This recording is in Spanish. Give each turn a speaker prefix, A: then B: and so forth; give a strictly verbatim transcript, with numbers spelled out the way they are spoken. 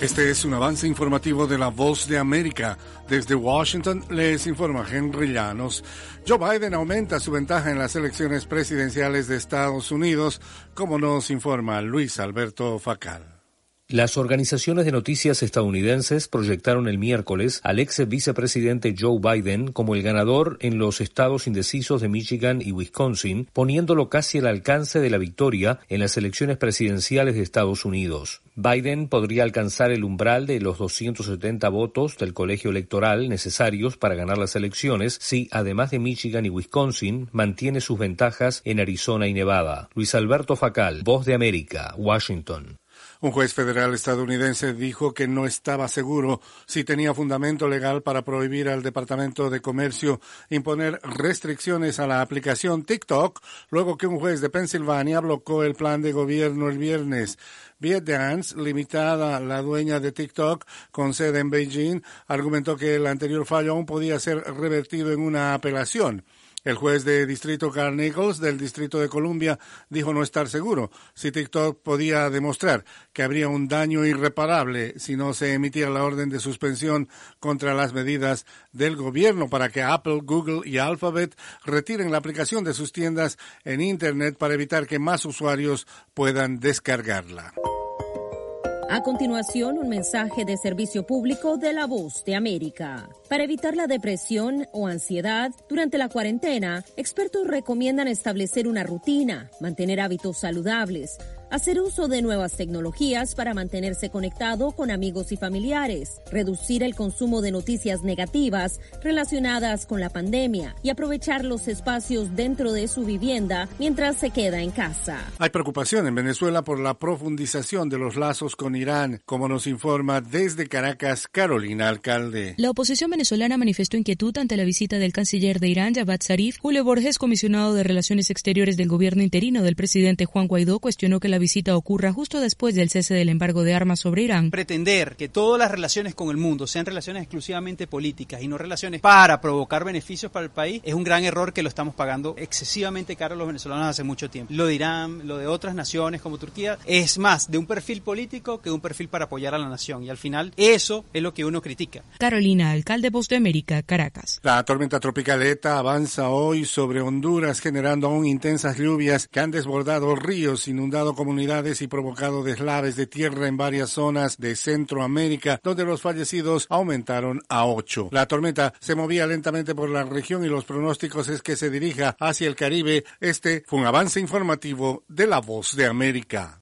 A: Este es un avance informativo de La Voz de América. Desde Washington les informa Henry Llanos. Joe Biden aumenta su ventaja en las elecciones presidenciales de Estados Unidos, como nos informa Luis Alberto Facal.
B: Las organizaciones de noticias estadounidenses proyectaron el miércoles al ex vicepresidente Joe Biden como el ganador en los estados indecisos de Michigan y Wisconsin, poniéndolo casi al alcance de la victoria en las elecciones presidenciales de Estados Unidos. Biden podría alcanzar el umbral de los doscientos setenta votos del colegio electoral necesarios para ganar las elecciones si, además de Michigan y Wisconsin, mantiene sus ventajas en Arizona y Nevada. Luis Alberto Facal, Voz de América, Washington.
A: Un juez federal estadounidense dijo que no estaba seguro si tenía fundamento legal para prohibir al Departamento de Comercio imponer restricciones a la aplicación TikTok, luego que un juez de Pensilvania bloqueó el plan de gobierno el viernes. ByteDance Limitada, la dueña de TikTok, con sede en Beijing, argumentó que el anterior fallo aún podía ser revertido en una apelación. El juez de distrito Carl Nichols del Distrito de Columbia dijo no estar seguro si TikTok podía demostrar que habría un daño irreparable si no se emitía la orden de suspensión contra las medidas del gobierno para que Apple, Google y Alphabet retiren la aplicación de sus tiendas en Internet para evitar que más usuarios puedan descargarla.
C: A continuación, un mensaje de servicio público de La Voz de América. Para evitar la depresión o ansiedad durante la cuarentena, expertos recomiendan establecer una rutina, mantener hábitos saludables, hacer uso de nuevas tecnologías para mantenerse conectado con amigos y familiares, reducir el consumo de noticias negativas relacionadas con la pandemia y aprovechar los espacios dentro de su vivienda mientras se queda en casa.
A: Hay preocupación en Venezuela por la profundización de los lazos con Irán, como nos informa desde Caracas Carolina Alcalde.
D: La oposición venezolana manifestó inquietud ante la visita del canciller de Irán, Javad Zarif. Julio Borges, comisionado de Relaciones Exteriores del gobierno interino del presidente Juan Guaidó, cuestionó que la visita ocurra justo después del cese del embargo de armas sobre Irán.
E: Pretender que todas las relaciones con el mundo sean relaciones exclusivamente políticas y no relaciones para provocar beneficios para el país es un gran error que lo estamos pagando excesivamente caro los venezolanos hace mucho tiempo. Lo de Irán, lo de otras naciones como Turquía, es más de un perfil político que de un perfil para apoyar a la nación y al final eso es lo que uno critica.
D: Carolina Alcalde, Voz de América, Caracas.
A: La tormenta tropical ETA avanza hoy sobre Honduras generando aún intensas lluvias que han desbordado ríos, inundado comunidades y provocado deslaves de tierra en varias zonas de Centroamérica, donde los fallecidos aumentaron a ocho. La tormenta se movía lentamente por la región y los pronósticos es que se dirija hacia el Caribe. Este fue un avance informativo de La Voz de América.